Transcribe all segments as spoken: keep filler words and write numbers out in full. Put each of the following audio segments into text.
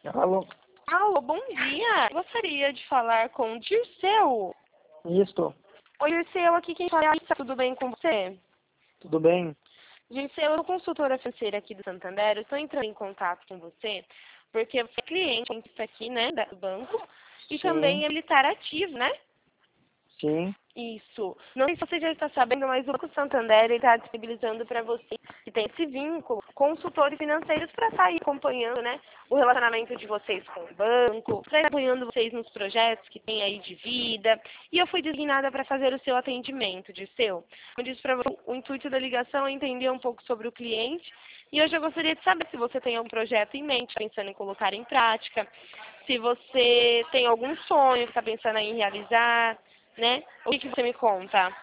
Alô? Alô, bom dia. Eu gostaria de falar com o Dirceu. Isto, Oi, Dirceu, aqui quem fala é a tudo bem com você? tudo bem? Dirceu, eu sou consultora financeira aqui do Santander. Eu estou entrando em contato com você porque você é cliente aqui, né, do banco e Sim, também é militar ativo, né? sim. Isso. Não sei se você já está sabendo, mas o Banco Santander está disponibilizando para você que tem esse vínculo, consultores financeiros para sair acompanhando, né, o relacionamento de vocês com o banco, para ir apoiando vocês nos projetos que tem aí de vida. E eu fui designada para fazer o seu atendimento, Dirceu. Como eu disse para você, o intuito da ligação é entender um pouco sobre o cliente. E hoje eu gostaria de saber se você tem algum projeto em mente, pensando em colocar em prática, se você tem algum sonho que está pensando em realizar, né? O que, que você me conta?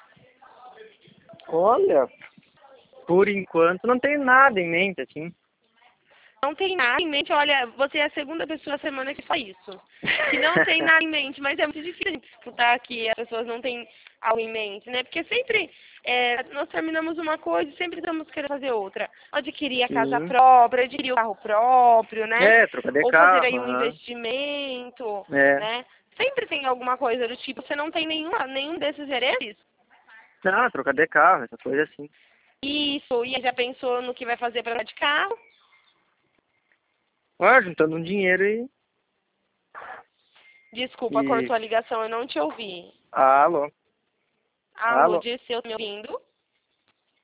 Olha, por enquanto não tenho nada em mente, assim. Não tem nada em mente, olha, você é a segunda pessoa na semana que faz isso. Que não tem nada em mente, mas é muito difícil a gente escutar que as pessoas não têm algo em mente, né? Porque sempre é, nós terminamos uma coisa e sempre estamos querendo fazer outra. Adquirir a casa Sim. própria, adquirir o carro próprio, né? É, troca de Ou fazer aí carro, um aham. investimento, É. né? Sempre tem alguma coisa do tipo, você não tem nenhuma, nenhum desses interesses? Ah, troca de carro, essa coisa assim. Isso, e já pensou no que vai fazer para de carro? Ah, juntando um dinheiro e... Desculpa, e... cortou a ligação, eu não te ouvi. Alô? Alô, Alô? Dirceu, tá me ouvindo?